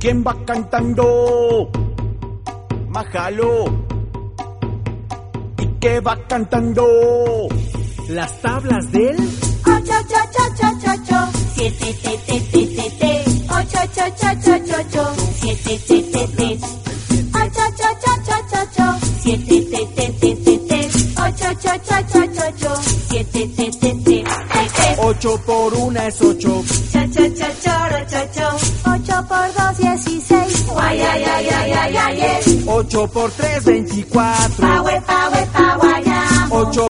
¿Quién va cantando? Májalo. ¿Y qué va cantando? Las tablas del 8, 7, 8, 7, 7, 8 por 1 es 8. 8 por 2, 16. 8 por 3, 24. 8